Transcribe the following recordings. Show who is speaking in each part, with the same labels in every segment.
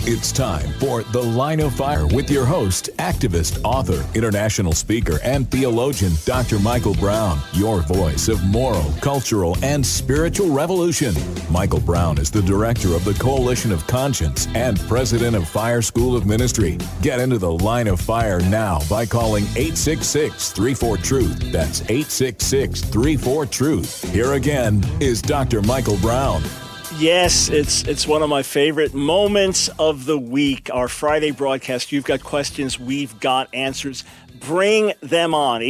Speaker 1: It's time for The Line of Fire with your host, activist, author, international speaker, and theologian, Dr. Michael Brown, your voice of moral, cultural, and spiritual revolution. Michael Brown is the director of the Coalition of Conscience and president of Fire School of Ministry. Get into The Line of Fire now by calling 866-34-TRUTH. That's 866-34-TRUTH. Here again is Dr. Michael Brown.
Speaker 2: Yes, it's one of my favorite moments of the week, our Friday broadcast. You've got questions, we've got answers. Bring them on,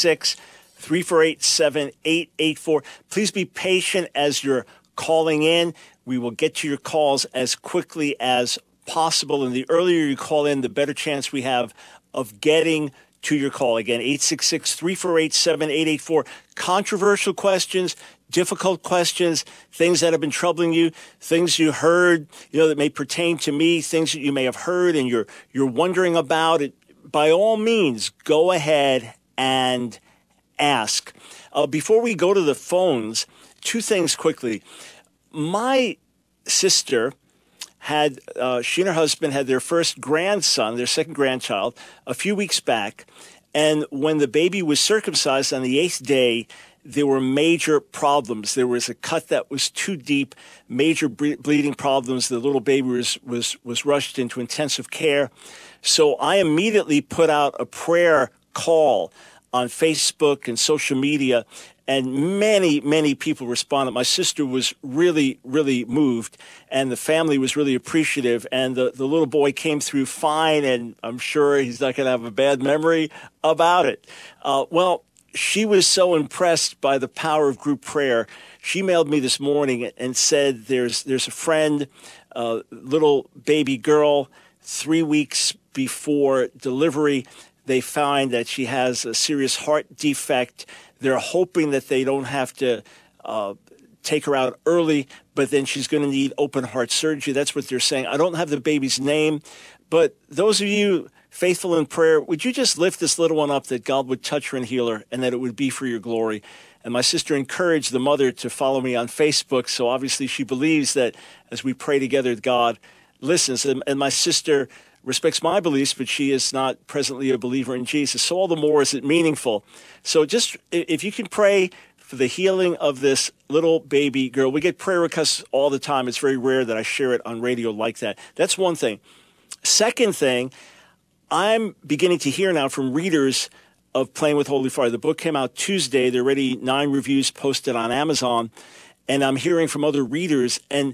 Speaker 2: 866-348-7884. Please be patient as you're calling in. We will get to your calls as quickly as possible, and the earlier you call in, the better chance we have of getting to your call. Again, 866-348-7884. Controversial questions, difficult questions, things that have been troubling you, things you heard, that may pertain to me, things that you may have heard and you're wondering about it. By all means, go ahead and ask. Before we go to the phones, two things quickly. My sister had, she and her husband had their first grandson, their second grandchild, a few weeks back. And when the baby was circumcised on the 8th day, there were major problems. There was a cut that was too deep, major bleeding problems. The little baby was rushed into intensive care. So I immediately put out a prayer call on Facebook and social media, and many, many people responded. My sister was really, really moved, and the family was really appreciative, and the little boy came through fine, and I'm sure he's not going to have a bad memory about it. She was so impressed by the power of group prayer. She mailed me this morning and said there's a friend, little baby girl, 3 weeks before delivery, they find that she has a serious heart defect. They're hoping that they don't have to take her out early, but then she's going to need open heart surgery. That's what they're saying. I don't have the baby's name, but those of you faithful in prayer, would you just lift this little one up that God would touch her and heal her and that it would be for your glory? And my sister encouraged the mother to follow me on Facebook, so obviously she believes that as we pray together, God listens. And my sister respects my beliefs, but she is not presently a believer in Jesus. So all the more is it meaningful. So just, if you can pray for the healing of this little baby girl. We get prayer requests all the time. It's very rare that I share it on radio like that. That's one thing. Second thing, I'm beginning to hear now from readers of Playing with Holy Fire. The book came out Tuesday. There are already 9 reviews posted on Amazon, and I'm hearing from other readers, and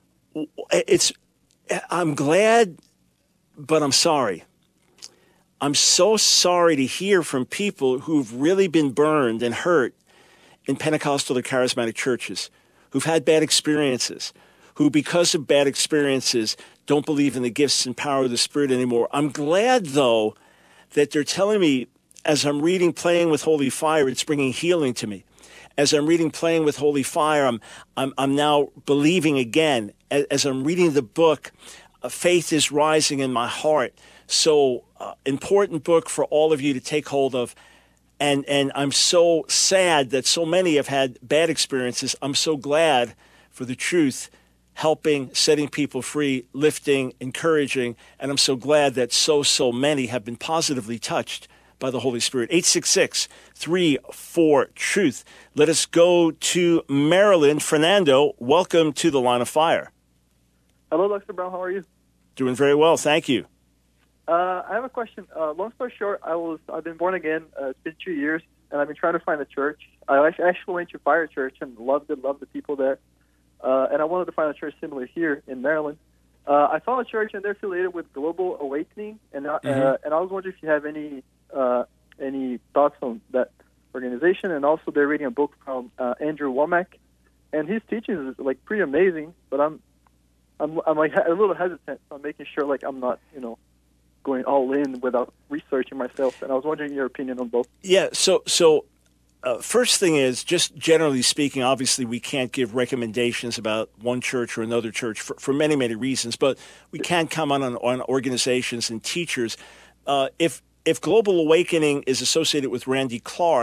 Speaker 2: I'm glad, but I'm sorry. I'm so sorry to hear from people who've really been burned and hurt in Pentecostal or charismatic churches, who've had bad experiences, who because of bad experiences don't believe in the gifts and power of the Spirit anymore. I'm glad, though, that they're telling me as I'm reading Playing with Holy Fire, it's bringing healing to me. As I'm reading Playing with Holy Fire, I'm now believing again. As I'm reading the book, faith is rising in my heart. So important book for all of you to take hold of. And I'm so sad that so many have had bad experiences. I'm so glad for the truth, helping, setting people free, lifting, encouraging. And I'm so glad that so many have been positively touched by the Holy Spirit. 866-34-TRUTH. Let us go to Maryland. Fernando, welcome to the Line of Fire.
Speaker 3: Hello, Dr. Brown. How are you?
Speaker 2: Doing very well. Thank you.
Speaker 3: I have a question. Long story short, I've been born again. It's been 2 years, and I've been trying to find a church. I actually went to Fire Church and loved the people there. And I wanted to find a church similar here in Maryland. I found a church, and they're affiliated with Global Awakening. And I was wondering if you have any thoughts on that organization. And also, they're reading a book from Andrew Womack, and his teachings is like pretty amazing. But I'm like a little hesitant on making sure like I'm not going all in without researching myself. And I was wondering your opinion on both.
Speaker 2: Yeah. So first thing is, just generally speaking, obviously we can't give recommendations about one church or another church for many, many reasons, but we can comment on organizations and teachers. If Global Awakening is associated with Randy Clark,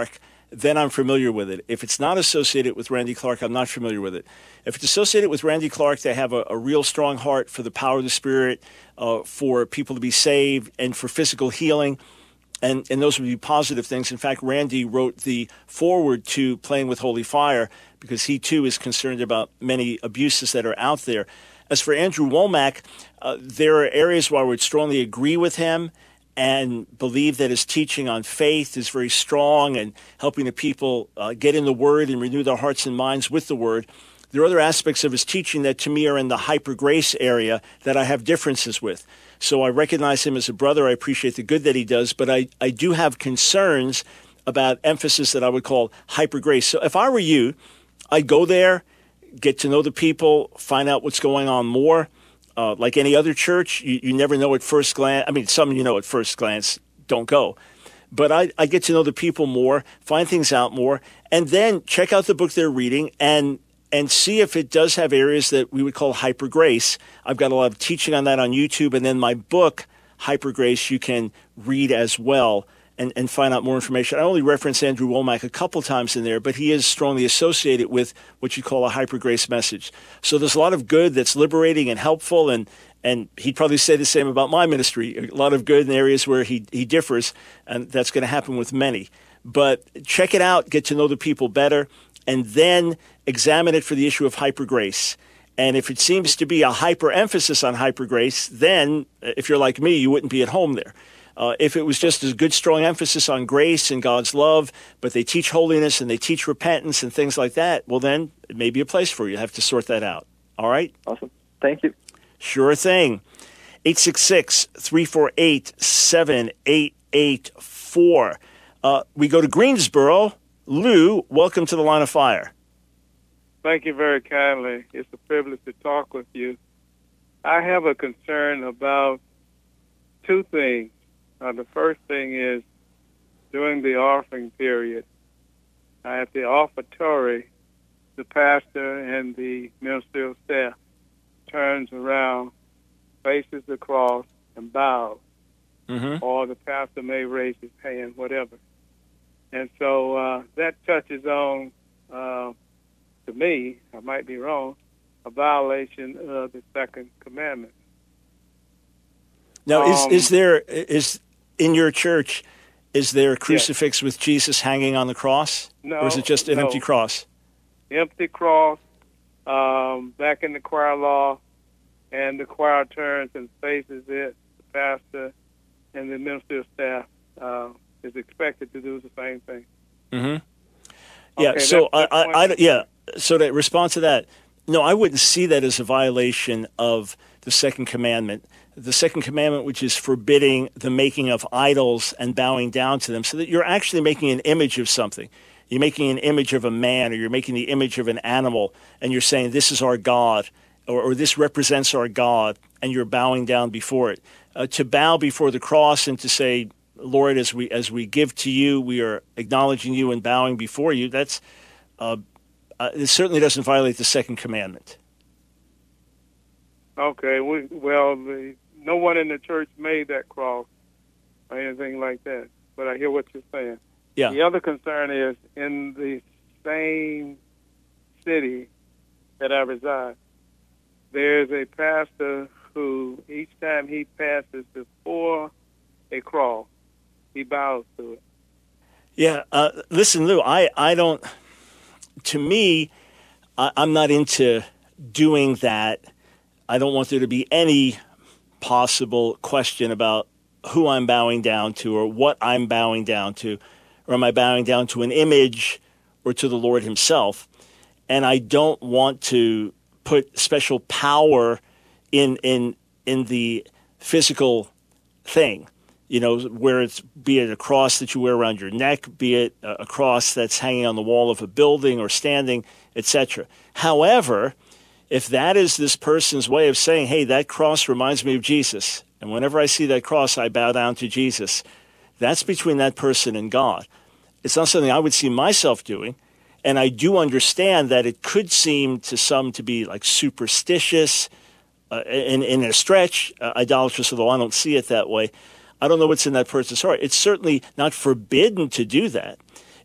Speaker 2: then I'm familiar with it. If it's not associated with Randy Clark, I'm not familiar with it. If it's associated with Randy Clark, they have a real strong heart for the power of the Spirit, for people to be saved, and for physical healing. And those would be positive things. In fact, Randy wrote the foreword to Playing with Holy Fire because he, too, is concerned about many abuses that are out there. As for Andrew Wommack, there are areas where I would strongly agree with him and believe that his teaching on faith is very strong and helping the people get in the Word and renew their hearts and minds with the Word. There are other aspects of his teaching that to me are in the hyper-grace area that I have differences with. So I recognize him as a brother. I appreciate the good that he does, but I do have concerns about emphasis that I would call hyper-grace. So if I were you, I'd go there, get to know the people, find out what's going on more. Like any other church, you never know at first glance. I mean, some you know at first glance, don't go. But I get to know the people more, find things out more, and then check out the book they're reading and see if it does have areas that we would call hyper grace. I've got a lot of teaching on that on YouTube, and then my book, Hyper Grace, you can read as well and find out more information. I only reference Andrew Wommack a couple times in there, but he is strongly associated with what you call a hyper grace message. So there's a lot of good that's liberating and helpful, and he'd probably say the same about my ministry. A lot of good in areas where he differs, and that's going to happen with many. But check it out, get to know the people better, and then examine it for the issue of hyper grace. And if it seems to be a hyper emphasis on hyper grace, then if you're like me, you wouldn't be at home there. If it was just a good, strong emphasis on grace and God's love, but they teach holiness and they teach repentance and things like that, well, then it may be a place for you. You have to sort that out. All right?
Speaker 3: Awesome. Thank you.
Speaker 2: Sure thing. 866-348-7884. We go to Greensboro. Lou, welcome to the Line of Fire.
Speaker 4: Thank you very kindly. It's a privilege to talk with you. I have a concern about two things. The first thing is during the offering period, at the offertory, the pastor and the ministerial staff turns around, faces the cross, and bows. Mm-hmm. Or the pastor may raise his hand, whatever. And so that touches on, to me, I might be wrong, a violation of the second commandment.
Speaker 2: Now, is in your church, is there a crucifix with Jesus hanging on the cross?
Speaker 4: No.
Speaker 2: Or is it just an empty cross?
Speaker 4: Empty cross, back in the choir law, and the choir turns and faces it. The pastor and the ministerial staff is expected to do the same thing. Mm-hmm.
Speaker 2: Yeah,
Speaker 4: okay,
Speaker 2: so so to respond to that, no, I wouldn't see that as a violation of the second commandment. The second commandment, which is forbidding the making of idols and bowing down to them, so that you're actually making an image of something. You're making an image of a man, or you're making the image of an animal, and you're saying, this is our God, or this represents our God, and you're bowing down before it. To bow before the cross and to say, Lord, as we give to you, we are acknowledging you and bowing before you, that's it certainly doesn't violate the second commandment.
Speaker 4: Okay, no one in the church made that cross or anything like that, but I hear what you're saying.
Speaker 2: Yeah.
Speaker 4: The other concern is in the same city that I reside, there's a pastor who each time he passes before a cross, he bows to it.
Speaker 2: Yeah, listen, Lou, I don't, to me, I'm not into doing that. I don't want there to be any possible question about who I'm bowing down to or what I'm bowing down to, or am I bowing down to an image or to the Lord himself. And I don't want to put special power in the physical thing, where it's, be it a cross that you wear around your neck, be it a cross that's hanging on the wall of a building or standing, etc. However, if that is this person's way of saying, hey, that cross reminds me of Jesus, and whenever I see that cross, I bow down to Jesus, that's between that person and God. It's not something I would see myself doing, and I do understand that it could seem to some to be like superstitious, in a stretch, idolatrous, although I don't see it that way. I don't know what's in that person's heart. It's certainly not forbidden to do that.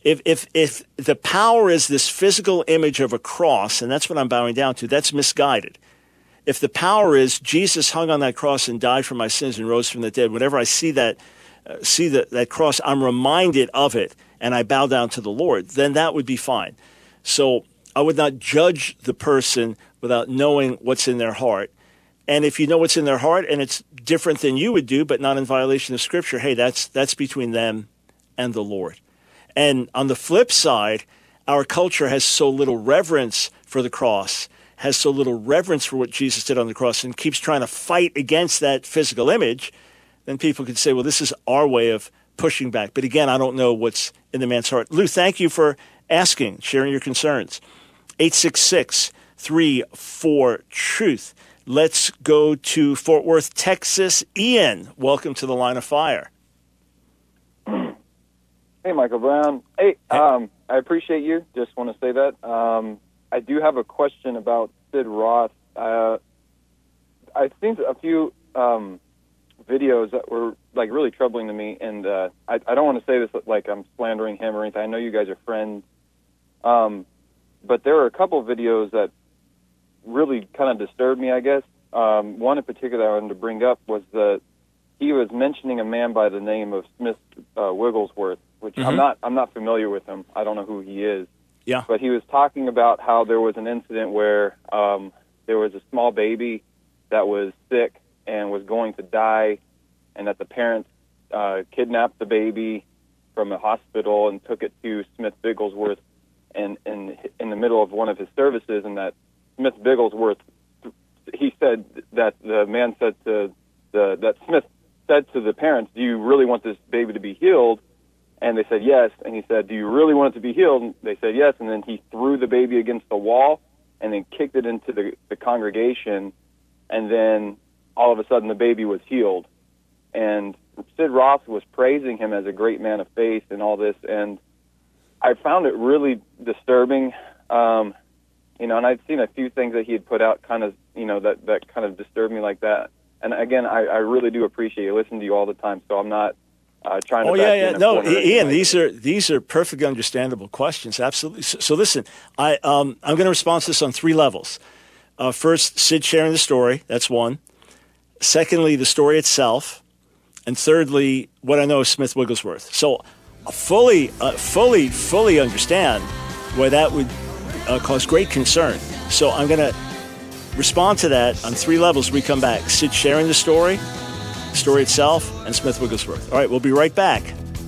Speaker 2: If the power is this physical image of a cross, and that's what I'm bowing down to, that's misguided. If the power is Jesus hung on that cross and died for my sins and rose from the dead, whenever I see that cross, I'm reminded of it, and I bow down to the Lord, then that would be fine. So I would not judge the person without knowing what's in their heart. And if you know what's in their heart and it's different than you would do, but not in violation of Scripture, hey, that's between them and the Lord. And on the flip side, our culture has so little reverence for the cross, has so little reverence for what Jesus did on the cross, and keeps trying to fight against that physical image, then people could say, well, this is our way of pushing back. But again, I don't know what's in the man's heart. Lou, thank you for asking, sharing your concerns. 866-34-TRUTH. Let's go to Fort Worth, Texas. Ian, welcome to the Line of Fire.
Speaker 5: Hey, Michael Brown. Hey, I appreciate you. Just want to say that. I do have a question about Sid Roth. I've seen a few videos that were like really troubling to me, and I don't want to say this like I'm slandering him or anything. I know you guys are friends, but there were a couple of videos that really kind of disturbed me, I guess. One in particular I wanted to bring up was that he was mentioning a man by the name of Smith Wigglesworth, which I'm not familiar with him. I don't know who he is.
Speaker 2: Yeah.
Speaker 5: But he was talking about how there was an incident where there was a small baby that was sick and was going to die, and that the parents kidnapped the baby from a hospital and took it to Smith Wigglesworth in the middle of one of his services, and that Smith Wigglesworth, he said that the man said to that Smith said to the parents, "Do you really want this baby to be healed?" And they said yes. And he said, "Do you really want it to be healed?" And they said yes. And then he threw the baby against the wall and then kicked it into the congregation. And then all of a sudden the baby was healed. And Sid Roth was praising him as a great man of faith and all this. And I found it really disturbing. And I'd seen a few things that he had put out kind of, that kind of disturbed me like that. And again, I really do appreciate you. I listen to you all the time, so I'm not trying to.
Speaker 2: No, Ian, these are perfectly understandable questions. Absolutely. So listen, I'm going to respond to this on three levels. First, Sid sharing the story. That's one. Secondly, the story itself, and thirdly, what I know of Smith Wigglesworth. So, fully understand why that would cause great concern. So I'm going to respond to that on three levels. We come back. Sid sharing the story itself, and Smith Wigglesworth. All right, we'll be right back.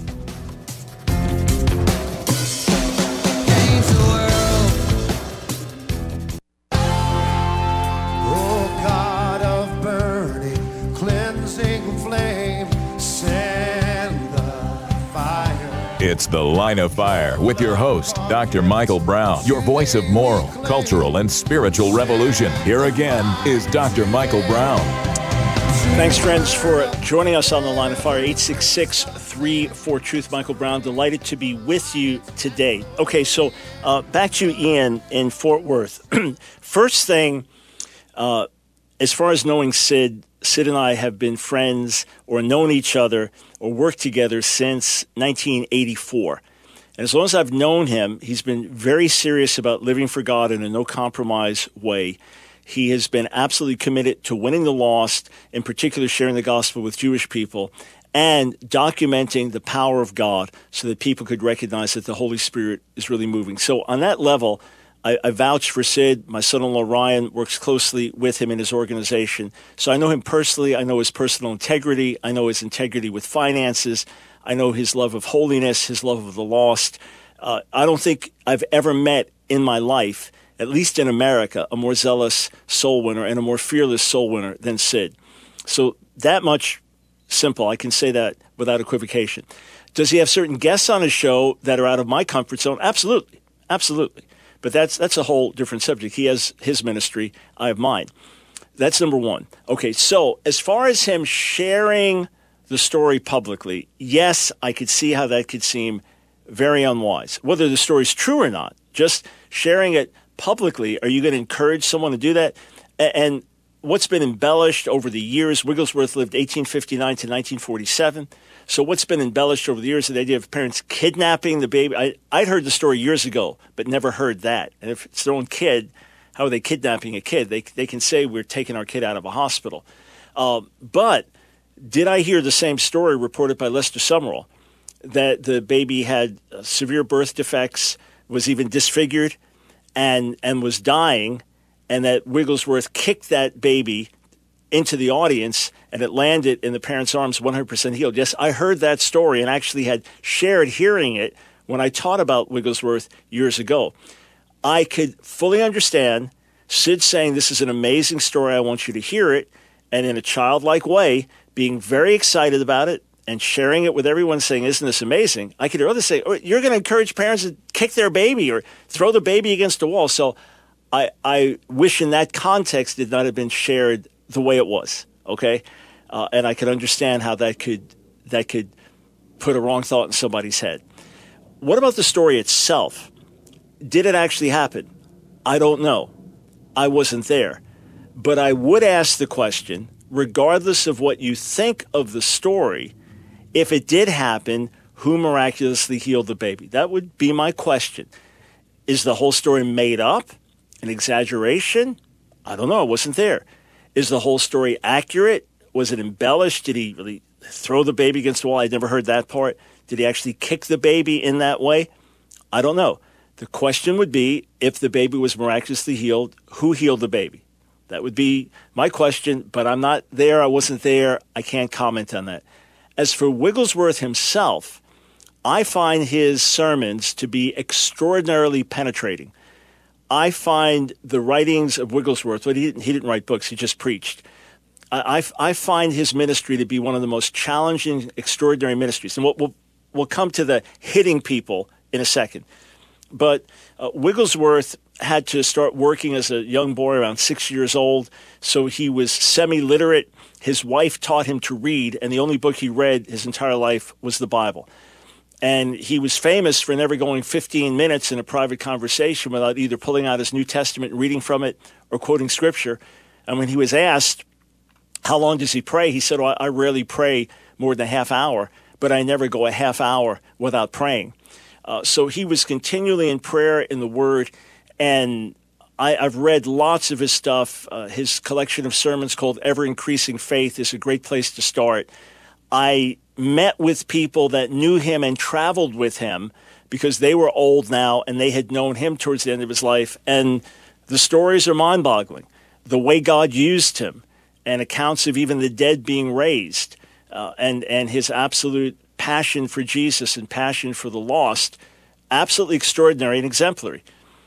Speaker 1: It's The Line of Fire with your host, Dr. Michael Brown, your voice of moral, cultural, and spiritual revolution. Here again is Dr. Michael Brown.
Speaker 2: Thanks, friends, for joining us on The Line of Fire. 866-34-TRUTH. Michael Brown, delighted to be with you today. Okay, so back to Ian in Fort Worth. First thing, as far as knowing Sid and I have been friends or known each other or worked together since 1984. And as long as I've known him, he's been very serious about living for God in a no-compromise way. He has been absolutely committed to winning the lost, in particular sharing the gospel with Jewish people, and documenting the power of God so that people could recognize that the Holy Spirit is really moving. So on that level, I vouch for Sid. My son-in-law Ryan works closely with him in his organization. So I know him personally. I know his personal integrity. I know his integrity with finances. I know his love of holiness, his love of the lost. I don't think I've ever met in my life, at least in America, a more zealous soul winner and a more fearless soul winner than Sid. So that much simple. I can say that without equivocation. Does he have certain guests on his show that are out of my comfort zone? Absolutely. Absolutely. But that's a whole different subject. He has his ministry. I have mine. That's number one. Okay, so as far as him sharing the story publicly, yes, I could see how that could seem very unwise. Whether the story's true or not, just sharing it publicly, are you going to encourage someone to do that? And what's been embellished over the years, Wigglesworth lived 1859 to 1947. So what's been embellished over the years is the idea of parents kidnapping the baby. I'd heard the story years ago, but never heard that. And if it's their own kid, how are they kidnapping a kid? They can say we're taking our kid out of a hospital. But did I hear the same story reported by Lester Summerall, that the baby had severe birth defects, was even disfigured, and was dying, and that Wigglesworth kicked that baby into the audience and it landed in the parents' arms 100% healed? Yes, I heard that story and actually had shared hearing it when I taught about Wigglesworth years ago. I could fully understand Sid saying, this is an amazing story, I want you to hear it, and in a childlike way, being very excited about it and sharing it with everyone, saying, isn't this amazing? I could hear others say, oh, you're going to encourage parents to kick their baby or throw the baby against a wall. So I wish in that context did not have been shared the way it was, okay? And I could understand how that could put a wrong thought in somebody's head. What about the story itself? Did it actually happen? I don't know. I wasn't there. But I would ask the question, regardless of what you think of the story, if it did happen, who miraculously healed the baby? That would be my question. Is the whole story made up? An exaggeration? I don't know. I wasn't there. Is the whole story accurate? Was it embellished? Did he really throw the baby against the wall? I'd never heard that part. Did he actually kick the baby in that way? I don't know. The question would be, if the baby was miraculously healed, who healed the baby? That would be my question, but I'm not there. I wasn't there. I can't comment on that. As for Wigglesworth himself, I find his sermons to be extraordinarily penetrating. I find the writings of Wigglesworth, but he didn't write books, he just preached. I find his ministry to be one of the most challenging, extraordinary ministries. And we'll come to the hitting people in a second. But Wigglesworth had to start working as a young boy around 6 years old, so he was semi-literate. His wife taught him to read, and the only book he read his entire life was the Bible. And he was famous for never going 15 minutes in a private conversation without either pulling out his New Testament and reading from it or quoting Scripture. And when he was asked, how long does he pray? He said, well, I rarely pray more than a half hour, but I never go a half hour without praying. So he was continually in prayer in the Word, and I've read lots of his stuff. His collection of sermons called Ever Increasing Faith is a great place to start. I met with people that knew him and traveled with him because they were old now and they had known him towards the end of his life. And the stories are mind-boggling. The way God used him and accounts of even the dead being raised and his absolute passion for Jesus and passion for the lost, absolutely extraordinary and exemplary.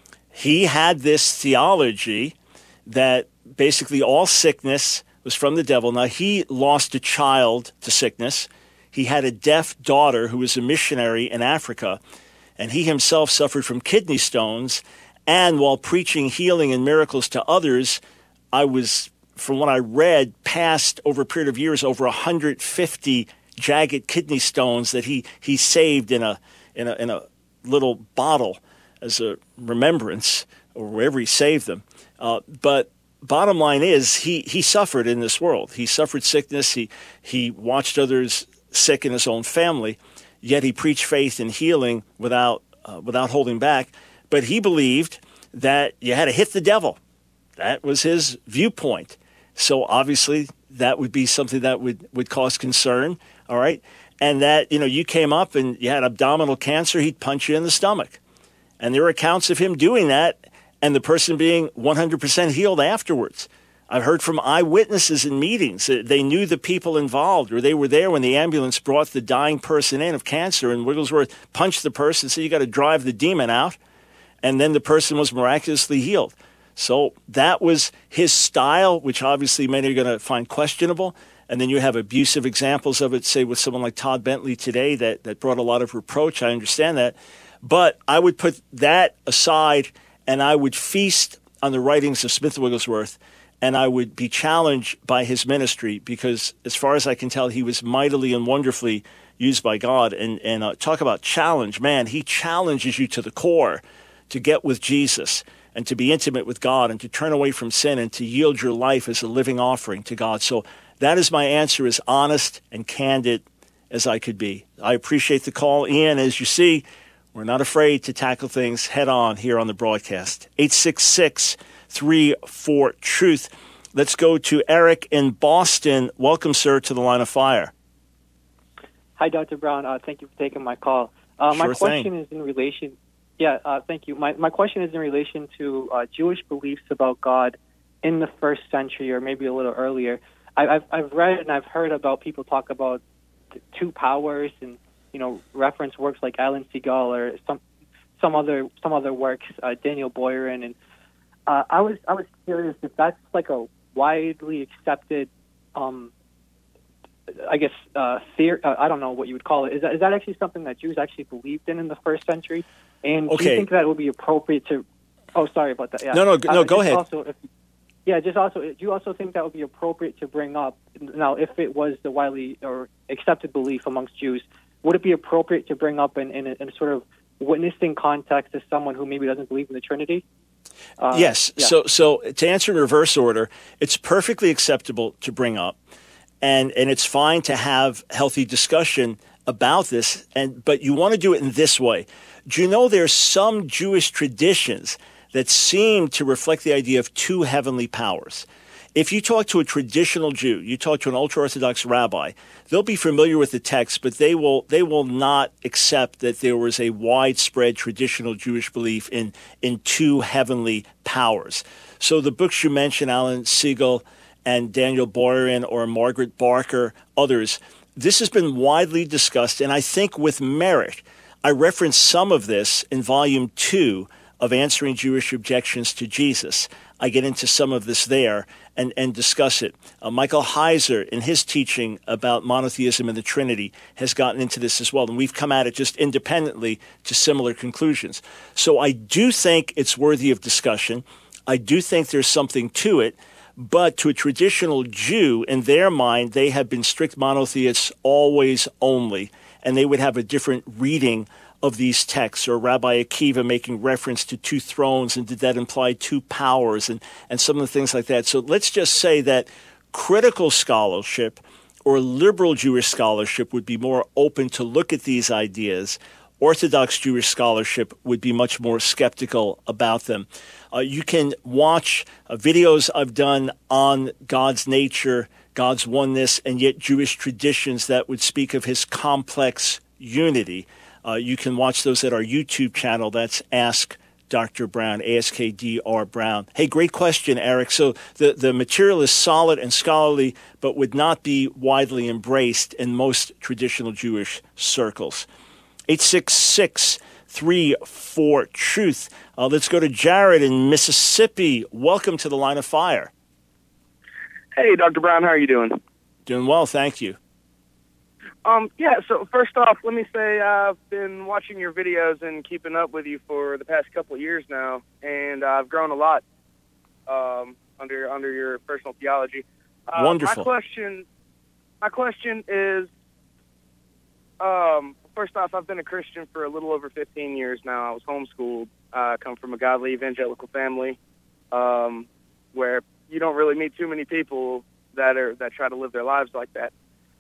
Speaker 2: He had this theology that basically all sickness was from the devil. Now, he lost a child to sickness. He had a deaf daughter who was a missionary in Africa, and he himself suffered from kidney stones. And while preaching healing and miracles to others, I was, from what I read, passed over a period of years over 150 jagged kidney stones that he saved in a little bottle as a remembrance, or wherever he saved them. But bottom line is, he suffered in this world. He suffered sickness. He watched others sick in his own family, yet he preached faith and healing without holding back. But he believed that you had to hit the devil. That was his viewpoint. So obviously that would be something that would cause concern, all right? And that, you came up and you had abdominal cancer, he'd punch you in the stomach. And there are accounts of him doing that and the person being 100% healed afterwards. I've heard from eyewitnesses in meetings that they knew the people involved, or they were there when the ambulance brought the dying person in of cancer, and Wigglesworth punched the person and said, you got to drive the demon out. And then the person was miraculously healed. So that was his style, which obviously many are going to find questionable. And then you have abusive examples of it, say, with someone like Todd Bentley today that brought a lot of reproach. I understand that. But I would put that aside, and I would feast on the writings of Smith Wigglesworth, and I would be challenged by his ministry because, as far as I can tell, he was mightily and wonderfully used by God. And talk about challenge. Man, he challenges you to the core to get with Jesus and to be intimate with God and to turn away from sin and to yield your life as a living offering to God. So that is my answer, as honest and candid as I could be. I appreciate the call, Ian. As you see, we're not afraid to tackle things head on here on the broadcast. 866-34-TRUTH. Let's go to Eric in Boston. Welcome, sir, to the Line of Fire.
Speaker 6: Hi, Dr. Brown. Thank you for taking my call. My question is in relation. Thank you. My question is in relation to Jewish beliefs about God in the first century, or maybe a little earlier. I've read and I've heard about people talk about two powers, and reference works like Alan Segal or some other works, Daniel Boyarin, and I was curious if that's like a widely accepted, theory. I don't know what you would call it. Is that actually something that Jews actually believed in the first century? And do you think that would be appropriate to? Oh, sorry about that. Yeah.
Speaker 2: No, go ahead.
Speaker 6: Do you also think that would be appropriate to bring up now, if it was the widely or accepted belief amongst Jews? Would it be appropriate to bring up in a sort of witnessing context as someone who maybe doesn't believe in the Trinity?
Speaker 2: Yes. Yeah. So to answer in reverse order, it's perfectly acceptable to bring up, and it's fine to have healthy discussion about this. But you want to do it in this way. Do you know there's some Jewish traditions that seem to reflect the idea of two heavenly powers? If you talk to a traditional Jew, you talk to an ultra-Orthodox rabbi, they'll be familiar with the text, but they will not accept that there was a widespread traditional Jewish belief in two heavenly powers. So the books you mentioned, Alan Segal and Daniel Boyarin or Margaret Barker, others, this has been widely discussed, and I think with merit. I referenced some of this in Volume 2 of Answering Jewish Objections to Jesus. I get into some of this there and discuss it. Michael Heiser, in his teaching about monotheism and the Trinity, has gotten into this as well, and we've come at it just independently to similar conclusions. So I do think it's worthy of discussion. I do think there's something to it, but to a traditional Jew, in their mind, they have been strict monotheists always only, and they would have a different reading of these texts, or Rabbi Akiva making reference to two thrones, and did that imply two powers, and some of the things like that. So let's just say that critical scholarship or liberal Jewish scholarship would be more open to look at these ideas. Orthodox Jewish scholarship would be much more skeptical about them. You can watch videos I've done on God's nature, God's oneness, and yet Jewish traditions that would speak of his complex unity. You can watch those at our YouTube channel. That's Ask Dr. Brown, ASKDR Brown. Hey, great question, Eric. So the material is solid and scholarly, but would not be widely embraced in most traditional Jewish circles. 866-34-TRUTH. Let's go to Jared in Mississippi. Welcome to the Line of Fire.
Speaker 7: Hey, Dr. Brown, how are you doing?
Speaker 2: Doing well, thank you.
Speaker 7: So first off, let me say I've been watching your videos and keeping up with you for the past couple of years now, and I've grown a lot under your personal theology.
Speaker 2: Wonderful.
Speaker 7: My question is, first off, I've been a Christian for a little over 15 years now. I was homeschooled. I come from a godly evangelical family where you don't really meet too many people that try to live their lives like that.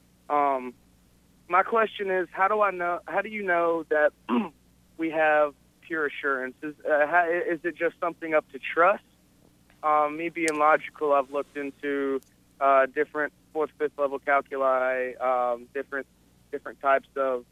Speaker 7: My question is, how do you know that we have pure assurance? Is it just something up to trust? Me being logical, I've looked into different fourth, fifth level calculi, different types of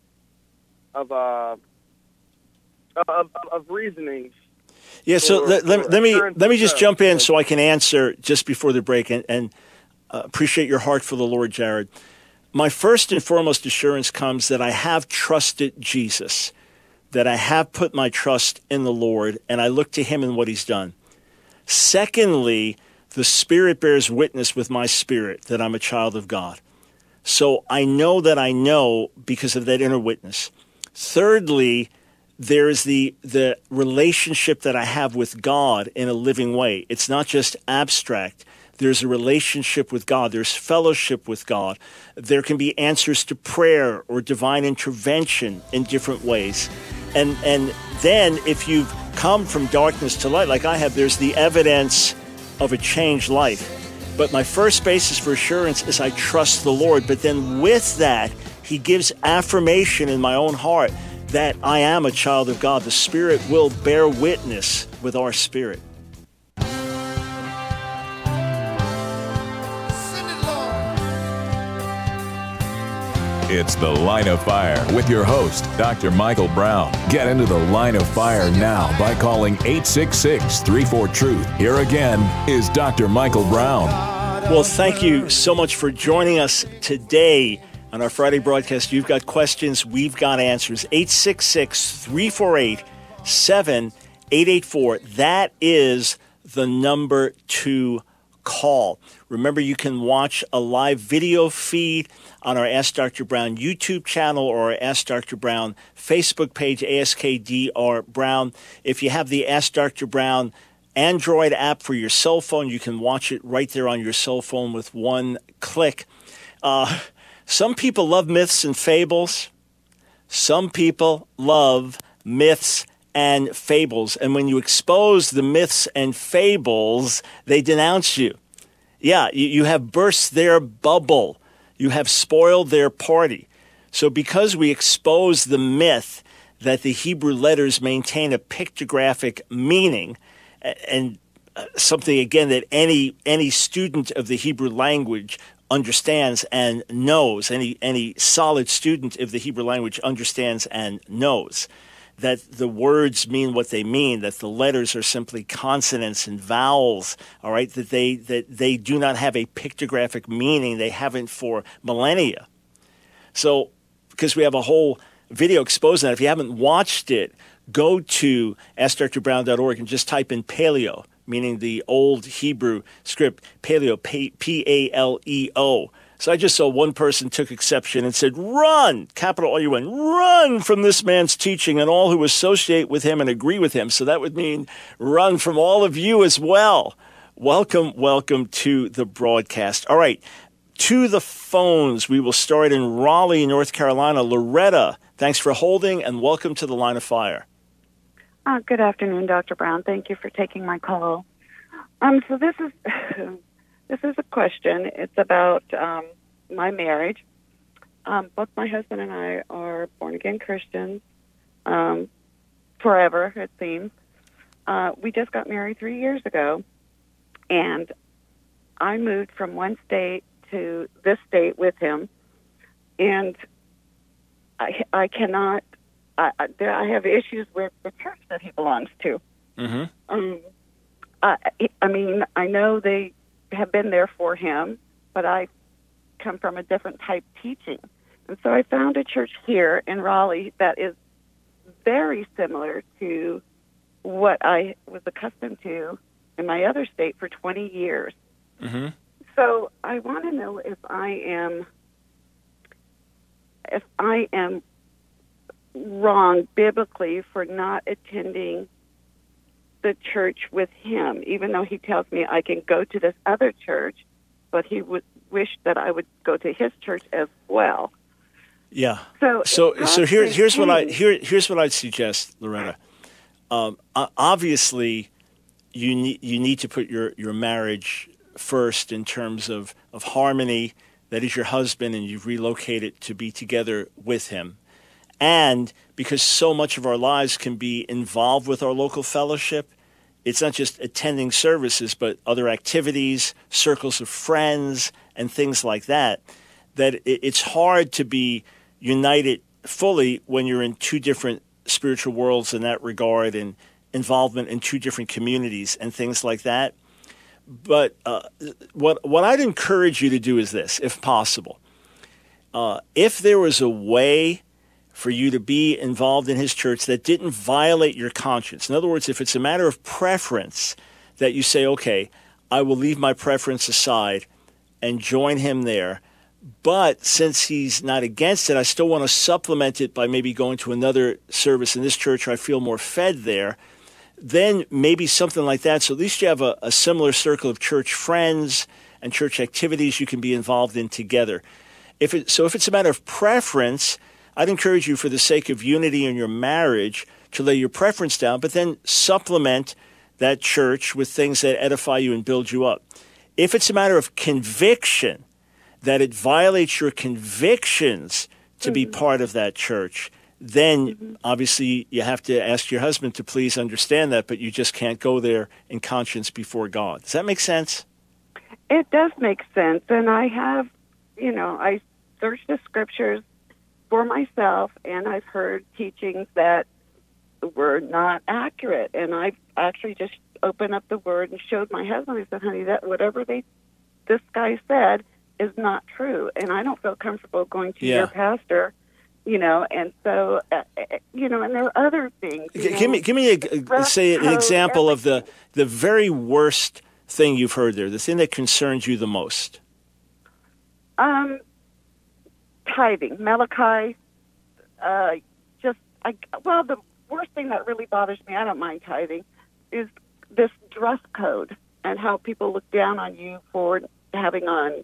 Speaker 7: reasonings.
Speaker 2: Yeah, so let me just jump in so I can answer just before the break, and appreciate your heart for the Lord, Jared. My first and foremost assurance comes that I have trusted Jesus, that I have put my trust in the Lord, and I look to him and what he's done. Secondly, the Spirit bears witness with my spirit that I'm a child of God. So I know because of that inner witness. Thirdly, there's the relationship that I have with God in a living way. It's not just abstract. There's a relationship with God. There's fellowship with God. There can be answers to prayer or divine intervention in different ways. And then if you've come from darkness to light like I have, there's the evidence of a changed life. But my first basis for assurance is I trust the Lord. But then with that, he gives affirmation in my own heart that I am a child of God. The Spirit will bear witness with our spirit.
Speaker 1: It's The Line of Fire with your host, Dr. Michael Brown. Get into the Line of Fire now by calling 866-34-TRUTH. Here again is Dr. Michael Brown.
Speaker 2: Well, thank you so much for joining us today on our Friday broadcast. You've got questions, we've got answers. 866-348-7884. That is the number to call. Remember, you can watch a live video feed on our Ask Dr. Brown YouTube channel or our Ask Dr. Brown Facebook page, ASKDR Brown. If you have the Ask Dr. Brown Android app for your cell phone, you can watch it right there on your cell phone with one click. Some people love myths and fables. Some people love myths and fables. And when you expose the myths and fables, they denounce you. Yeah, you have burst their bubble. You have spoiled their party. So because we expose the myth that the Hebrew letters maintain a pictographic meaning, and something, again, that any student of the Hebrew language understands and knows, any solid student of the Hebrew language understands and knows, that the words mean what they mean, that the letters are simply consonants and vowels, all right, that they do not have a pictographic meaning. They haven't for millennia. So, because we have a whole video exposing that, if you haven't watched it, go to AskDrBrown.org and just type in paleo, meaning the old Hebrew script, paleo, P-A-L-E-O. So I just saw one person took exception and said, run, capital R-U-N, run from this man's teaching and all who associate with him and agree with him. So that would mean run from all of you as well. Welcome to the broadcast. All right, to the phones. We will start in Raleigh, North Carolina. Loretta, thanks for holding and welcome to the Line of Fire.
Speaker 8: Good afternoon, Dr. Brown. Thank you for taking my call. So this is... This is a question. It's about my marriage. Both my husband and I are born-again Christians, forever, it seems. We just got married 3 years ago, and I moved from one state to this state with him, and I cannot, I have issues with the church that he belongs to. Mm-hmm. I mean, I know they have been there for him, but I come from a different type teaching. And so I found a church here in Raleigh that is very similar to what I was accustomed to in my other state for 20 years. Mm-hmm. So I want to know if I am wrong biblically for not attending the church with him, even though he tells me I can go to this other church, but he would wish that I would go to his church as well.
Speaker 2: Yeah. So here's what I'd suggest, Loretta. Obviously, you need to put your marriage first in terms of harmony. That is your husband, and you've relocated to be together with him. And because so much of our lives can be involved with our local fellowship, it's not just attending services, but other activities, circles of friends, and things like that, that it's hard to be united fully when you're in two different spiritual worlds in that regard and involvement in two different communities and things like that. But what I'd encourage you to do is this, if possible. If there was a way for you to be involved in his church that didn't violate your conscience. In other words, if it's a matter of preference that you say, okay, I will leave my preference aside and join him there, but since he's not against it, I still want to supplement it by maybe going to another service in this church where I feel more fed there, then maybe something like that. So at least you have a similar circle of church friends and church activities you can be involved in together. If it's a matter of preference, I'd encourage you, for the sake of unity in your marriage, to lay your preference down, but then supplement that church with things that edify you and build you up. If it's a matter of conviction, that it violates your convictions to be part of that church, then obviously you have to ask your husband to please understand that, but you just can't go there in conscience before God. Does that make sense?
Speaker 8: It does make sense. And I have, I searched the scriptures for myself, and I've heard teachings that were not accurate. And I've actually just opened up the Word and showed my husband. I said, honey, that whatever this guy said is not true. And I don't feel comfortable going to your pastor, and so, and there are other things.
Speaker 2: Give me an example of the very worst thing you've heard there, the thing that concerns you the most.
Speaker 8: Tithing, Malachi. The worst thing that really bothers me, I don't mind tithing, is this dress code and how people look down on you for having on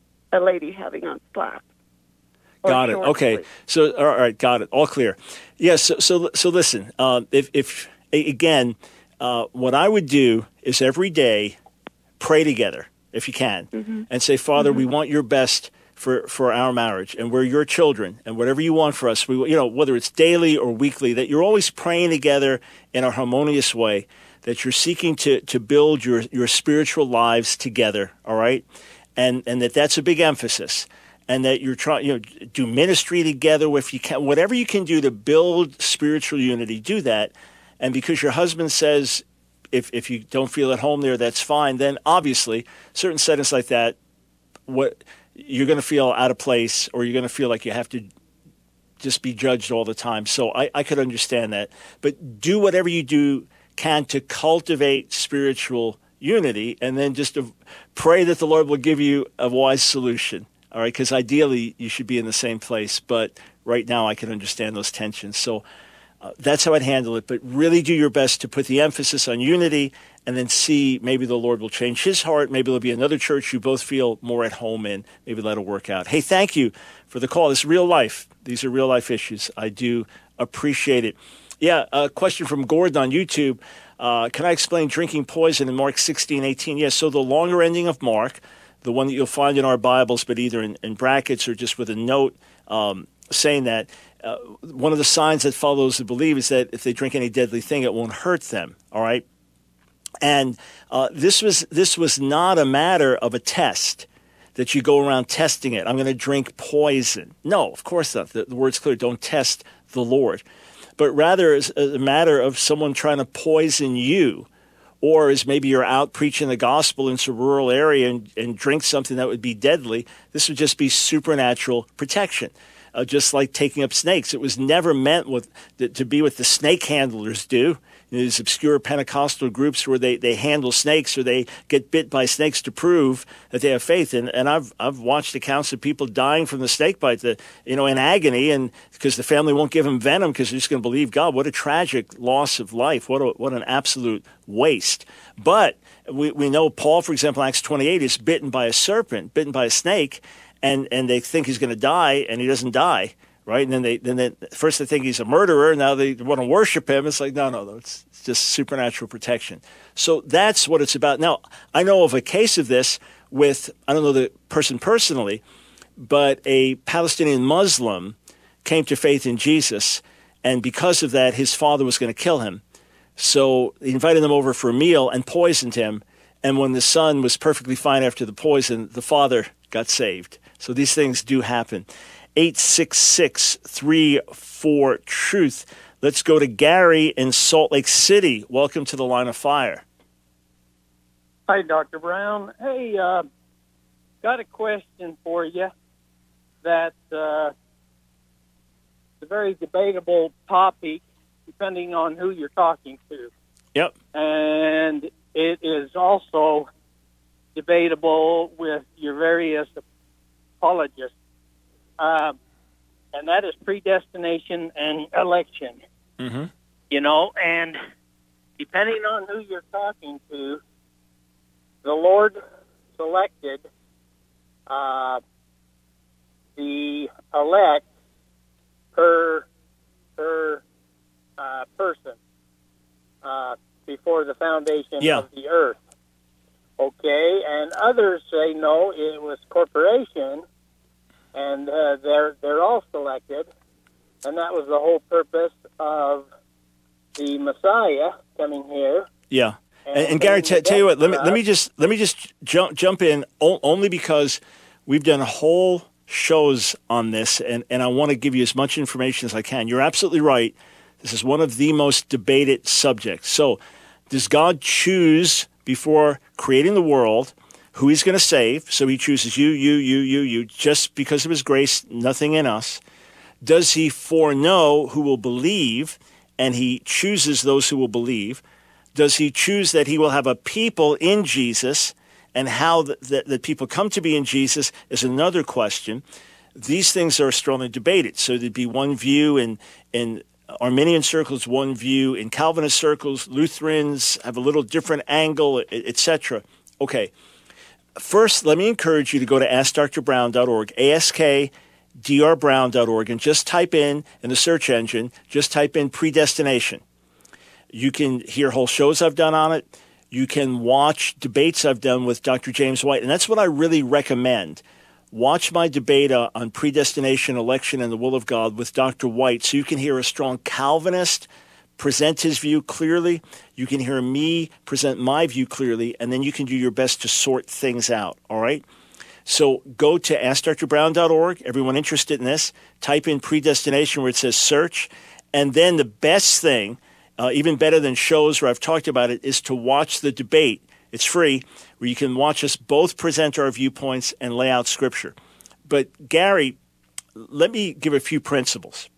Speaker 8: slacks.
Speaker 2: Got it. Okay. So, all right, got it. All clear. Yes. So listen. If again, what I would do is every day pray together, if you can, and say, Father, we want your best for our marriage, and we're your children, and whatever you want for us, whether it's daily or weekly, that you're always praying together in a harmonious way, that you're seeking to build your spiritual lives together. All right, and that's a big emphasis. And that you're trying, do ministry together if you can, whatever you can do to build spiritual unity, do that. And because your husband says, if you don't feel at home there, that's fine. Then obviously, certain settings like that, what you're going to feel out of place, or you're going to feel like you have to just be judged all the time. So I could understand that. But do whatever you can to cultivate spiritual unity, and then just pray that the Lord will give you a wise solution. All right, because ideally you should be in the same place, but right now I can understand those tensions. So that's how I'd handle it. But really do your best to put the emphasis on unity, and then see maybe the Lord will change his heart. Maybe there'll be another church you both feel more at home in. Maybe that'll work out. Hey, thank you for the call. This is real life. These are real life issues. I do appreciate it. Yeah, a question from Gordon on YouTube. Can I explain drinking poison in Mark 16:18? Yes, so the longer ending of Mark, the one that you'll find in our Bibles, but either in brackets or just with a note saying that, one of the signs that follow those who believe is that if they drink any deadly thing, it won't hurt them, all right? And this was not a matter of a test, that you go around testing it. I'm going to drink poison. No, of course not. The word's clear. Don't test the Lord. But rather it's a matter of someone trying to poison you, or as maybe you're out preaching the gospel in some rural area and drink something that would be deadly. This would just be supernatural protection, just like taking up snakes. It was never meant to be what the snake handlers do. These obscure Pentecostal groups where they handle snakes, or they get bit by snakes to prove that they have faith. And I've watched accounts of people dying from the snake bite, in agony, and because the family won't give them venom because they're just going to believe God. What a tragic loss of life! What an absolute waste. But we know Paul, for example, in Acts 28, is bitten by a serpent, bitten by a snake, and they think he's going to die, and he doesn't die. Right, and then first they think he's a murderer. Now they want to worship him. It's like no, it's just supernatural protection. So that's what it's about. Now I know of a case of this with, I don't know the person personally, but a Palestinian Muslim came to faith in Jesus, and because of that, his father was going to kill him. So he invited them over for a meal and poisoned him. And when the son was perfectly fine after the poison, the father got saved. So these things do happen. 866-34-TRUTH. Let's go to Gary in Salt Lake City. Welcome to the Line of Fire.
Speaker 9: Hi, Dr. Brown. Hey, got a question for you that's a very debatable topic depending on who you're talking to.
Speaker 2: Yep.
Speaker 9: And it is also debatable with your various apologists. And that is predestination and election.
Speaker 2: Mm-hmm.
Speaker 9: And depending on who you're talking to, the Lord selected the elect per before the foundation
Speaker 2: Yeah.
Speaker 9: of the earth. Okay, and others say no, it was corporation, and they're all selected, and that was the whole purpose of the Messiah coming here.
Speaker 2: Yeah. And Gary, tell you what, let me just jump in only because we've done whole shows on this, and I want to give you as much information as I can. You're absolutely right. This is one of the most debated subjects. So, does God choose before creating the world who he's going to save? So he chooses you, just because of his grace, nothing in us. Does he foreknow who will believe, and he chooses those who will believe? Does he choose that he will have a people in Jesus, and how the people come to be in Jesus is another question. These things are strongly debated. So there'd be one view in Arminian circles, one view in Calvinist circles. Lutherans have a little different angle, etc. Okay. First, let me encourage you to go to AskDrBrown.org, AskDrBrown.org, and just type in the search engine, just type in predestination. You can hear whole shows I've done on it. You can watch debates I've done with Dr. James White, and that's what I really recommend. Watch my debate on predestination, election, and the will of God with Dr. White, so you can hear a strong Calvinist present his view clearly. You can hear me present my view clearly, and then you can do your best to sort things out, all right? So go to AskDrBrown.org, everyone interested in this, type in predestination where it says search, and then the best thing, even better than shows where I've talked about it, is to watch the debate. It's free, where you can watch us both present our viewpoints and lay out Scripture. But Gary, let me give a few principles.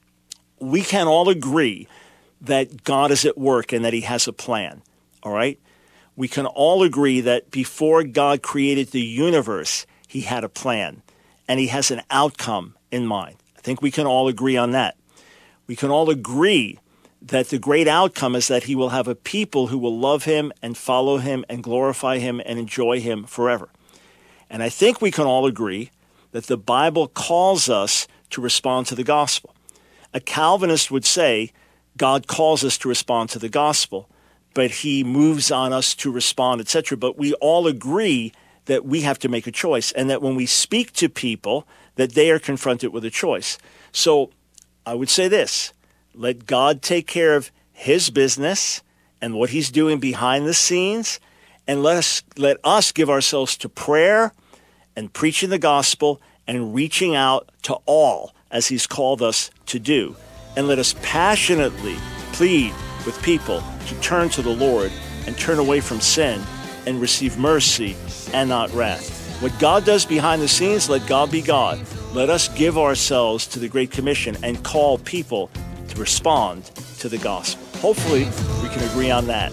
Speaker 2: We can all agree that God is at work and that he has a plan, all right? We can all agree that before God created the universe, he had a plan, and he has an outcome in mind. I think we can all agree on that. We can all agree that the great outcome is that he will have a people who will love him and follow him and glorify him and enjoy him forever. And I think we can all agree that the Bible calls us to respond to the gospel. A Calvinist would say God calls us to respond to the gospel, but he moves on us to respond, etc. But we all agree that we have to make a choice, and that when we speak to people, that they are confronted with a choice. So I would say this: let God take care of his business and what he's doing behind the scenes, and let us give ourselves to prayer and preaching the gospel and reaching out to all as he's called us to do. And let us passionately plead with people to turn to the Lord and turn away from sin and receive mercy and not wrath. What God does behind the scenes, let God be God. Let us give ourselves to the Great Commission and call people to respond to the gospel. Hopefully, we can agree on that.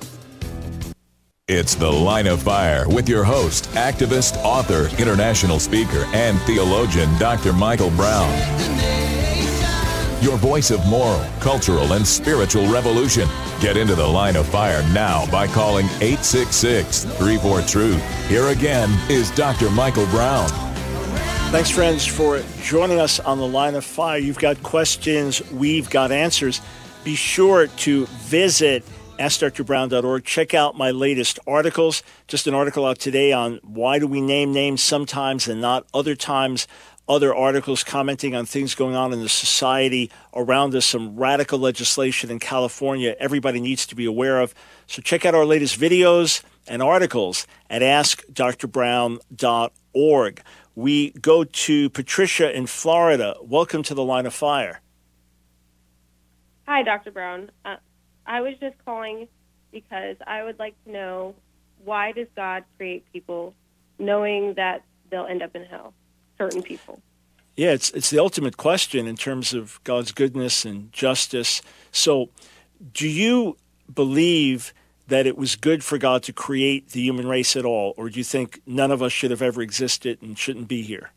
Speaker 1: It's The Line of Fire with your host, activist, author, international speaker, and theologian, Dr. Michael Brown. Your voice of moral, cultural, and spiritual revolution. Get into The Line of Fire now by calling 866-34-TRUTH. Here again is Dr. Michael Brown.
Speaker 2: Thanks, friends, for joining us on The Line of Fire. You've got questions, we've got answers. Be sure to visit AskDrBrown.org. Check out my latest articles. Just an article out today on why do we name names sometimes and not other times. Other articles commenting on things going on in the society around us, some radical legislation in California everybody needs to be aware of. So check out our latest videos and articles at AskDrBrown.org. We go to Patricia in Florida. Welcome to The Line of Fire.
Speaker 10: Hi, Dr. Brown. I was just calling because I would like to know, why does God create people knowing that they'll end up in hell? Certain people.
Speaker 2: Yeah, it's the ultimate question in terms of God's goodness and justice. So do you believe that it was good for God to create the human race at all, or do you think none of us should have ever existed and shouldn't be here?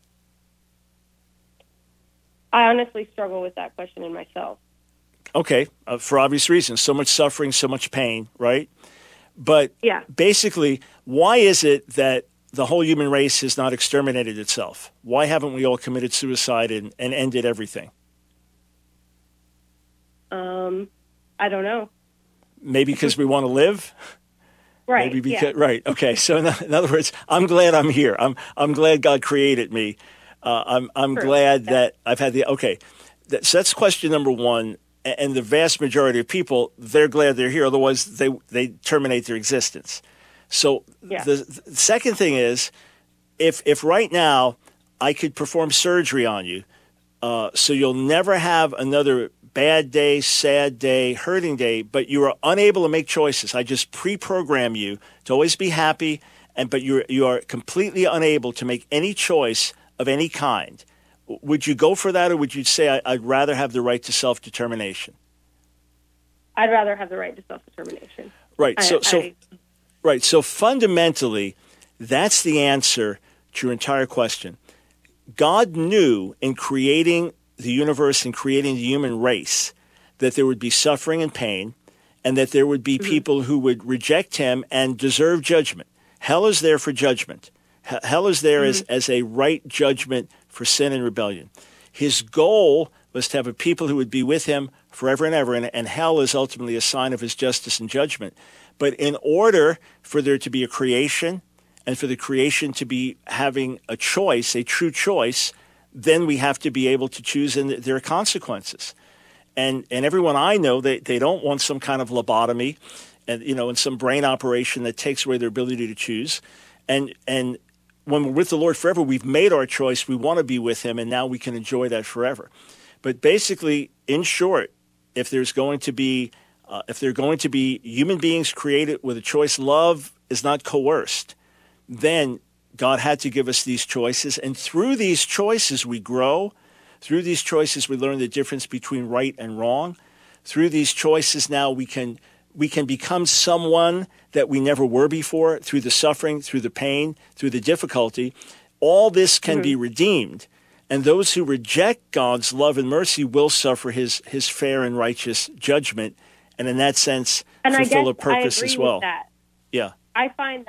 Speaker 10: I honestly struggle with that question in myself.
Speaker 2: Okay, for obvious reasons. So much suffering, so much pain, right? But
Speaker 10: yeah.
Speaker 2: Basically, why is it that the whole human race has not exterminated itself? Why haven't we all committed suicide and ended everything?
Speaker 10: I don't know.
Speaker 2: Maybe because we want to live?
Speaker 10: Right.
Speaker 2: Maybe because, right. Okay. So in other words, I'm glad I'm here. I'm glad God created me. I'm glad that I've had so that's question number one. And the vast majority of people, they're glad they're here. Otherwise, they terminate their existence. So the second thing is, if right now I could perform surgery on you, so you'll never have another bad day, sad day, hurting day, but you are unable to make choices. I just pre-program you to always be happy, but you are completely unable to make any choice of any kind. Would you go for that, or would you say I'd rather have the right to self-determination?
Speaker 10: I'd rather have the right to self-determination.
Speaker 2: Right. So fundamentally, that's the answer to your entire question. God knew in creating the universe and creating the human race that there would be suffering and pain, and that there would be people who would reject him and deserve judgment. Hell is there for judgment. Hell is there as a right judgment for sin and rebellion. His goal was to have a people who would be with him forever and ever, and hell is ultimately a sign of his justice and judgment. But in order for there to be a creation, and for the creation to be having a choice, a true choice, then we have to be able to choose, and there are consequences. And everyone I know, they don't want some kind of lobotomy, and some brain operation that takes away their ability to choose. And when we're with the Lord forever, we've made our choice. We want to be with him, and now we can enjoy that forever. But basically, in short, if there are going to be human beings created with a choice, love is not coerced, then God had to give us these choices. And through these choices, we grow. Through these choices, we learn the difference between right and wrong. Through these choices, now we can become someone that we never were before, through the suffering, through the pain, through the difficulty. All this can be redeemed. And those who reject God's love and mercy will suffer his fair and righteous judgment, and in that sense, fulfill a purpose as well.
Speaker 10: With that.
Speaker 2: Yeah.
Speaker 10: I find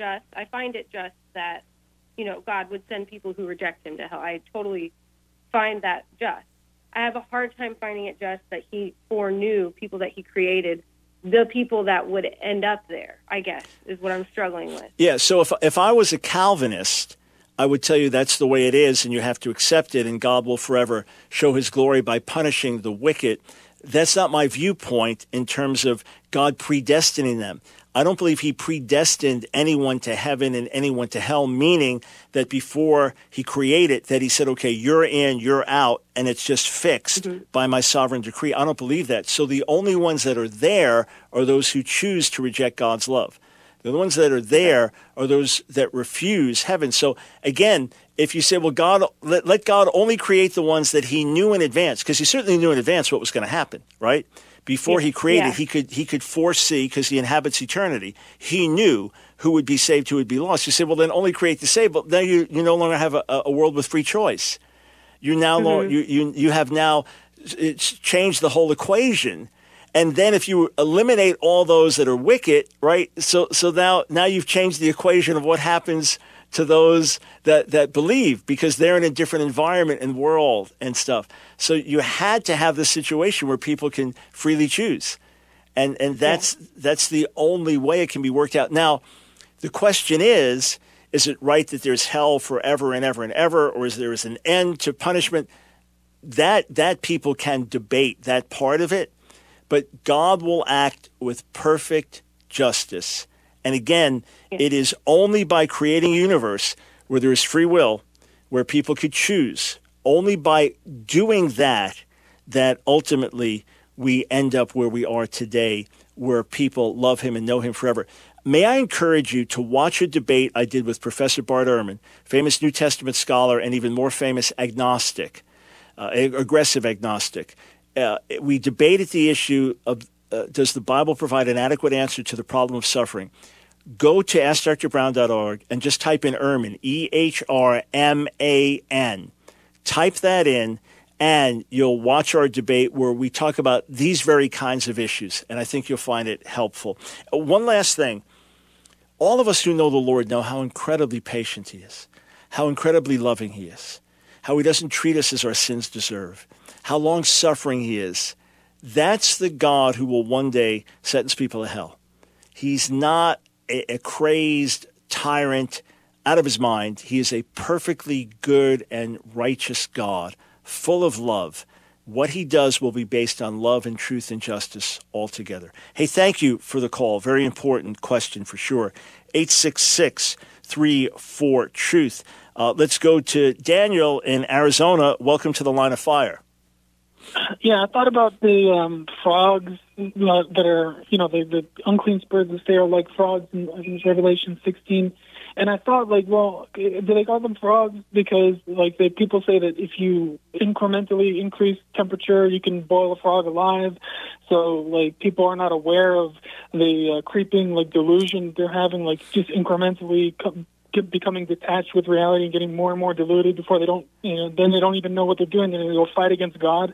Speaker 10: it just that, God would send people who reject him to hell. I totally find that just. I have a hard time finding it just that he foreknew people that he created, the people that would end up there, I guess, is what I'm struggling with.
Speaker 2: Yeah, so if I was a Calvinist, I would tell you that's the way it is, and you have to accept it, and God will forever show his glory by punishing the wicked. That's not my viewpoint in terms of God predestining them. I don't believe he predestined anyone to heaven and anyone to hell, meaning that before he created that he said, okay, you're in, you're out, and it's just fixed by my sovereign decree. I don't believe that. So the only ones that are there are those who choose to reject God's love. The ones that are there are those that refuse heaven. So again, if you say, well, God, let God only create the ones that he knew in advance, because he certainly knew in advance what was going to happen, right? Before he created, he could foresee, because he inhabits eternity. He knew who would be saved, who would be lost. You say, well, then only create the saved. But now you no longer have a world with free choice. You now you have now it's changed the whole equation. And then if you eliminate all those that are wicked, right? So now you've changed the equation of what happens to those that believe, because they're in a different environment and world and stuff. So you had to have this situation where people can freely choose. And that's the only way it can be worked out. Now, the question is it right that there's hell forever and ever and ever, or is there an end to punishment? That people can debate that part of it. But God will act with perfect justice. And again, it is only by creating a universe where there is free will, where people could choose. Only by doing that ultimately we end up where we are today, where people love him and know him forever. May I encourage you to watch a debate I did with Professor Bart Ehrman, famous New Testament scholar and even more famous agnostic, aggressive agnostic. We debated the issue of does the Bible provide an adequate answer to the problem of suffering? Go to AskDrBrown.org and just type in Ehrman, E-H-R-M-A-N. Type that in, and you'll watch our debate where we talk about these very kinds of issues, and I think you'll find it helpful. One last thing. All of us who know the Lord know how incredibly patient he is, how incredibly loving he is, how he doesn't treat us as our sins deserve, how long-suffering he is, That's the God who will one day sentence people to hell. He's not a crazed tyrant out of his mind. He is a perfectly good and righteous God, full of love. What he does will be based on love and truth and justice altogether. Hey, thank you for the call. Very important question for sure. 866-34-TRUTH. Let's go to Daniel in Arizona. Welcome to the Line of Fire.
Speaker 11: Yeah, I thought about the frogs that are, the unclean spirits that say are like frogs in Revelation 16. And I thought, do they call them frogs because, people say that if you incrementally increase temperature, you can boil a frog alive. So, people are not aware of the creeping, delusion they're having, just incrementally becoming detached with reality and getting more and more diluted before they don't, then they don't even know what they're doing, and they'll fight against God.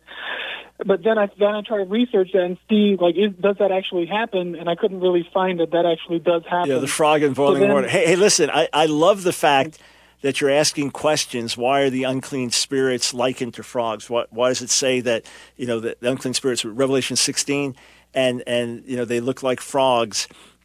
Speaker 11: But then I try to research that and see, does that actually happen? And I couldn't really find that actually does happen.
Speaker 2: Yeah, the frog in boiling water. Hey, listen, I love the fact that you're asking questions. Why are the unclean spirits likened to frogs? Why does it say that, the unclean spirits, Revelation 16, and they look like frogs?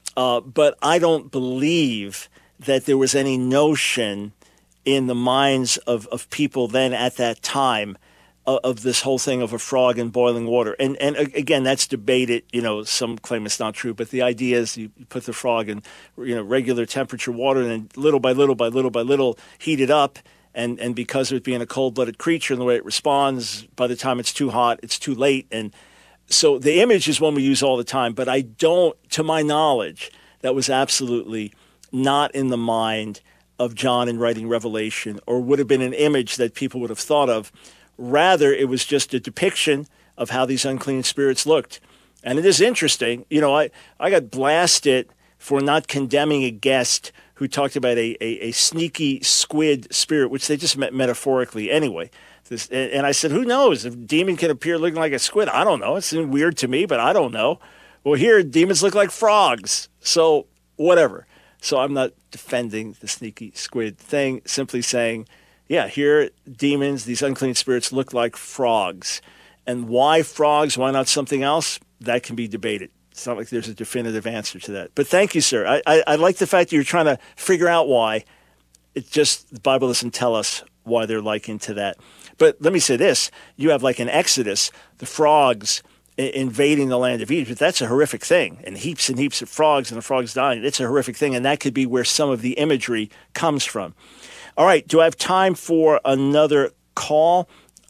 Speaker 2: But I don't believe that there was any notion in the minds of people then at that time of this whole thing of a frog in boiling water. And again, that's debated. Some claim it's not true, but the idea is you put the frog in regular temperature water, and then little by little heat it up. And because of it being a cold-blooded creature and the way it responds, by the time it's too hot, it's too late. And so the image is one we use all the time, but I don't, to my knowledge, that was absolutely not in the mind of John in writing Revelation, or would have been an image that people would have thought of. Rather, it was just a depiction of how these unclean spirits looked. And it is interesting. I got blasted for not condemning a guest who talked about a sneaky squid spirit, which they just meant metaphorically anyway. And I said, who knows? If a demon can appear looking like a squid, I don't know. It seemed weird to me, but I don't know. Well, here, demons look like frogs. So whatever. So I'm not defending the sneaky squid thing, simply saying, yeah, here demons, these unclean spirits look like frogs. And why frogs? Why not something else? That can be debated. It's not like there's a definitive answer to that. But thank you, sir. I like the fact that you're trying to figure out why. It's just the Bible doesn't tell us why they're likened to that. But let me say this. You have like an Exodus, the frogs invading the land of Egypt. That's a horrific thing. And heaps of frogs and the frogs dying. It's a horrific thing. And that could be where some of the imagery comes from. All right. Do I have time for another call?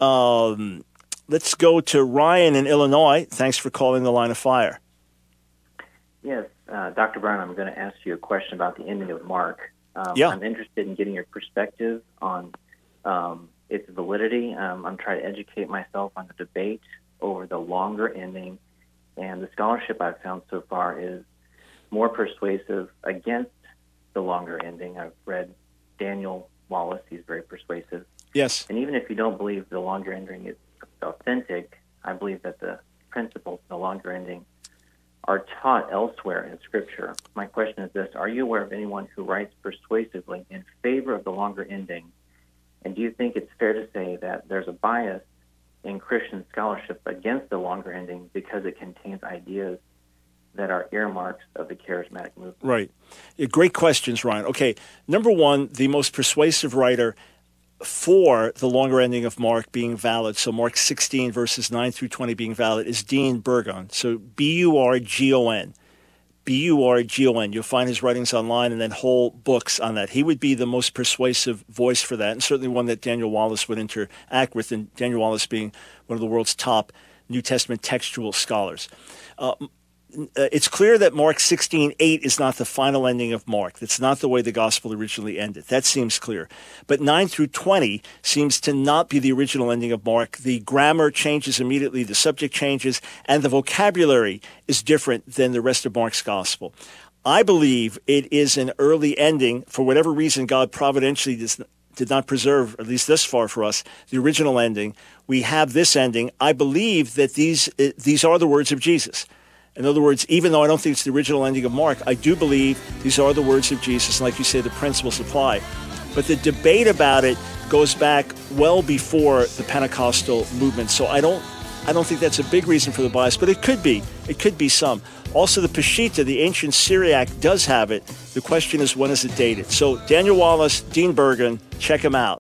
Speaker 2: Let's go to Ryan in Illinois. Thanks for calling the Line of Fire.
Speaker 12: Yes. Dr. Brown, I'm going to ask you a question about the ending of Mark. I'm interested in getting your perspective on its validity. I'm trying to educate myself on the debate over the longer ending, and the scholarship I've found so far is more persuasive against the longer ending. I've read Daniel Wallace. He's very persuasive.
Speaker 2: Yes.
Speaker 12: And even if you don't believe the longer ending is authentic, I believe that the principles of the longer ending are taught elsewhere in Scripture. My question is this: are you aware of anyone who writes persuasively in favor of the longer ending? And do you think it's fair to say that there's a bias in Christian scholarship against the longer ending because it contains ideas that are earmarks of the charismatic movement?
Speaker 2: Right. Yeah, great questions, Ryan. Okay, number one, the most persuasive writer for the longer ending of Mark being valid, so Mark 16 verses 9 through 20 being valid, is Dean Burgon. So Burgon. Burgon. You'll find his writings online and then whole books on that. He would be the most persuasive voice for that, and certainly one that Daniel Wallace would interact with, and Daniel Wallace being one of the world's top New Testament textual scholars. It's clear that Mark 16:8 is not the final ending of Mark. That's not the way the gospel originally ended. That seems clear. But 9 through 20 seems to not be the original ending of Mark. The grammar changes immediately, the subject changes, and the vocabulary is different than the rest of Mark's gospel. I believe it is an early ending. For whatever reason, God providentially did not preserve, at least this far for us, the original ending. We have this ending. I believe that these are the words of Jesus. In other words, even though I don't think it's the original ending of Mark, I do believe these are the words of Jesus. And like you say, the principles apply. But the debate about it goes back well before the Pentecostal movement. So I don't I don't think that's a big reason for the bias, but it could be. It could be some. Also, the Peshitta, the ancient Syriac, does have it. The question is, when is it dated? So Daniel Wallace, Dean Bergen, check him out.